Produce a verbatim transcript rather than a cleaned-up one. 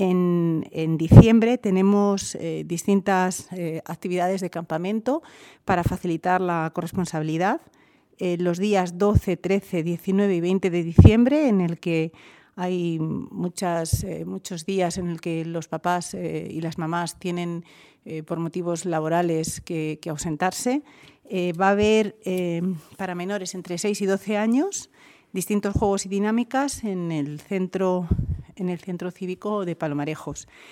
En, en diciembre tenemos eh, distintas eh, actividades de campamento para facilitar la corresponsabilidad. Eh, los días doce, trece, diecinueve y veinte de diciembre, en el que hay muchas, eh, muchos días en el que los papás eh, y las mamás tienen, eh, por motivos laborales, que, que ausentarse. Eh, va a haber, eh, para menores entre seis y doce años, distintos juegos y dinámicas en el centro, en el centro cívico de Palomarejos.